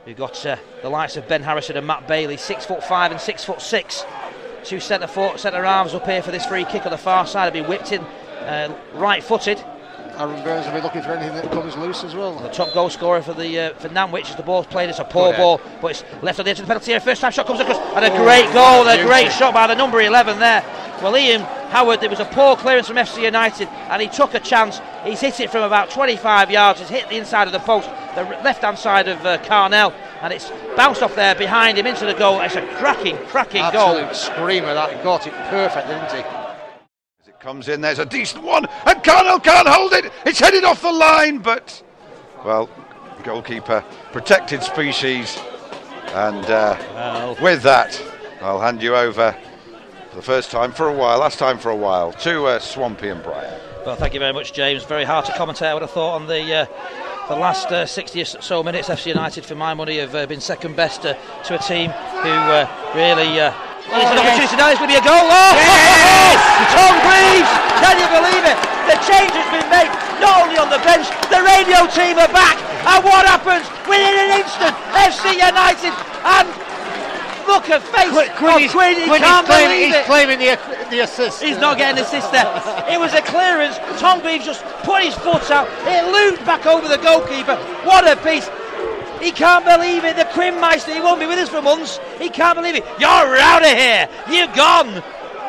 We've got the likes of Ben Harrison and Matt Bailey, 6'5" and 6'6". Two centre halves up here for this free kick on the far side. It'll be whipped in right-footed. Aaron Burns will be looking for anything that comes loose as well. The top goal scorer for Nantwich as the ball's played. It's a poor ball, but it's left on the edge of the penalty area. First time shot comes across, and a great goal, a great shot by the number 11 there. Well, Ian Howard, it was a poor clearance from FC United, and he took a chance. He's hit it from about 25 yards. He's hit the inside of the post, the left-hand side of Carnell, and it's bounced off there behind him into the goal. It's a cracking goal. Absolute screamer that. He got it perfect, didn't he? As it comes in, there's a decent one, and Carnell can't hold it. It's headed off the line, but, well, goalkeeper, protected species, and with that, I'll hand you over for the first time for a while, last time for a while, to Swampy and Brian. Well, thank you very much, James. Very hard to commentate, I would have thought, on the last 60 or so minutes. FC United, for my money, have been second best to a team who really... there's an opportunity now, it's going to be a goal. Yes! Tom Greaves! Can you believe it? The change has been made, not only on the bench, the radio team are back. And what happens? Within an instant, FC United and... Look at face of Quinn, he can't believe it. He's claiming the assist. He's not getting an assist there. It was a clearance. Tom Greaves just put his foot out. It loomed back over the goalkeeper. What a piece. He can't believe it. The Quinn-meister, he won't be with us for months. He can't believe it. You're out of here. You're gone.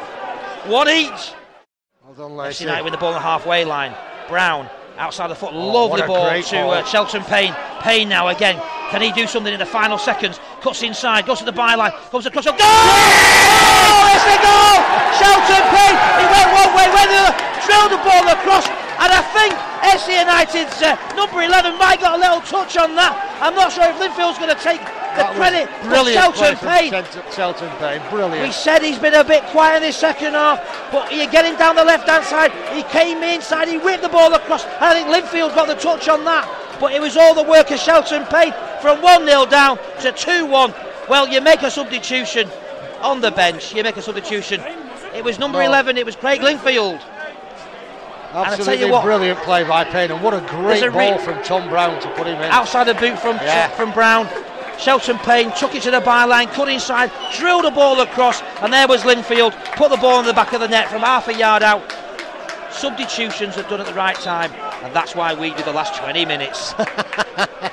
One each. Well done, Lacey. United with the ball on the halfway line. Brown outside the foot. Lovely ball to Shelton Payne. Payne now again. Can he do something in the final seconds? Cuts inside, goes to the byline, comes across. Goal! Oh, it's a goal! Shelton Payne, he went one way, went the other, drilled the ball across, and I think FC United's number 11 might got a little touch on that. I'm not sure if Linfield's going to take the credit for Shelton Payne. Shelton Payne, brilliant. We said he's been a bit quiet in this second half, but you get him down the left-hand side, he came inside, he whipped the ball across, and I think Linfield's got the touch on that. But it was all the work of Shelton Payne from 1-0 down to 2-1. Well, you make a substitution on the bench. You make a substitution. It was number 11. It was Craig Linfield. Absolutely brilliant play by Payne, and what a great ball from Tom Brown to put him in. Outside the boot from Brown. Shelton Payne took it to the byline, cut inside, drilled the ball across, and there was Linfield. Put the ball in the back of the net from half a yard out. Substitutions are done at the right time, and that's why we do the last 20 minutes.